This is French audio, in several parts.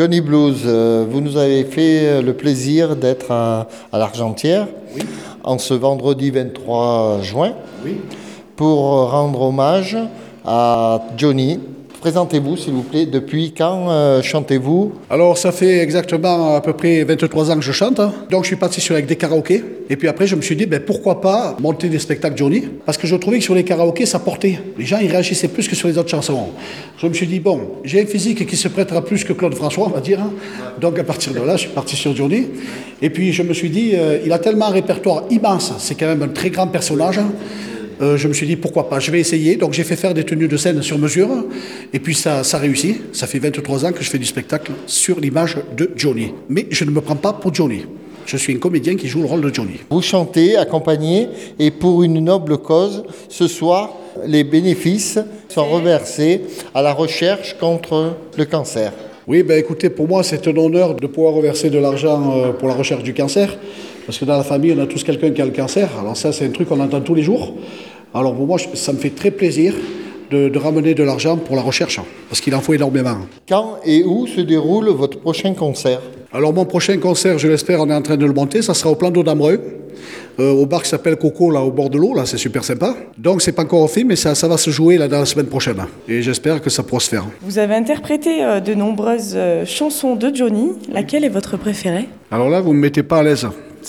Johnny Blues, vous nous avez fait le plaisir d'être à l'Argentière en ce vendredi 23 juin pour rendre hommage à Johnny. Présentez-vous s'il vous plaît, depuis quand chantez-vous? Alors ça fait exactement à peu près 23 ans que je chante, donc je suis parti avec des karaokés, et puis après je me suis dit pourquoi pas monter des spectacles Johnny, parce que je trouvais que sur les karaokés ça portait, les gens ils réagissaient plus que sur les autres chansons. Je me suis dit j'ai un physique qui se prêtera plus que Claude François on va dire, donc à partir de là je suis parti sur Johnny, et puis je me suis dit il a tellement un répertoire immense, c'est quand même un très grand personnage. Je me suis dit pourquoi pas, je vais essayer. Donc j'ai fait faire des tenues de scène sur mesure et puis ça réussit. Ça fait 23 ans que je fais du spectacle sur l'image de Johnny. Mais je ne me prends pas pour Johnny. Je suis un comédien qui joue le rôle de Johnny. Vous chantez, accompagné, et pour une noble cause, ce soir, les bénéfices sont reversés à la recherche contre le cancer. Oui, écoutez, pour moi c'est un honneur de pouvoir reverser de l'argent pour la recherche du cancer. Parce que dans la famille, on a tous quelqu'un qui a le cancer. Alors ça, c'est un truc qu'on entend tous les jours. Alors pour moi, ça me fait très plaisir de ramener de l'argent pour la recherche, parce qu'il en faut énormément. Quand et où se déroule votre prochain concert? Alors mon prochain concert, je l'espère, on est en train de le monter. Ça sera au Plan d'Eau d'Ambreux, au bar qui s'appelle Coco, là, au bord de l'eau. Là, c'est super sympa. Donc c'est pas encore fait, mais ça va se jouer là, dans la semaine prochaine. Et j'espère que ça pourra se faire. Vous avez interprété de nombreuses chansons de Johnny. Laquelle est votre préférée? Alors là, vous ne me mettez pas à l'aise.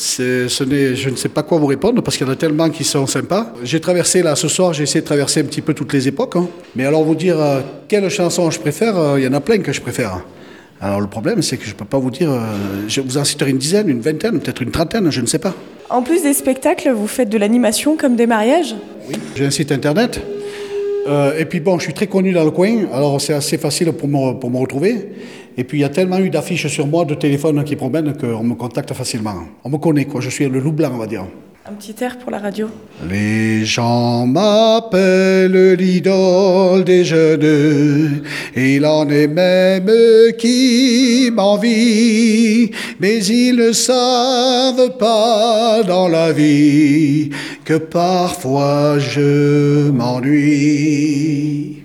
Je ne sais pas quoi vous répondre parce qu'il y en a tellement qui sont sympas. J'ai traversé là ce soir, j'ai essayé de traverser un petit peu toutes les époques. Mais alors vous dire quelle chanson je préfère, il y en a plein que je préfère. Alors le problème c'est que je ne peux pas vous dire, je vous en citerai une dizaine, une vingtaine, peut-être une trentaine, je ne sais pas. En plus des spectacles, vous faites de l'animation comme des mariages? Oui. J'ai un site internet. Et puis je suis très connu dans le coin, alors c'est assez facile pour me retrouver. Et puis il y a tellement eu d'affiches sur moi, de téléphones qui promènent qu'on me contacte facilement. On me connaît, quoi. Je suis le loup blanc, on va dire. Un petit air pour la radio. Les gens m'appellent l'idole des jeunes, et il en est même qui m'envie, mais ils ne savent pas dans la vie que parfois je m'ennuie.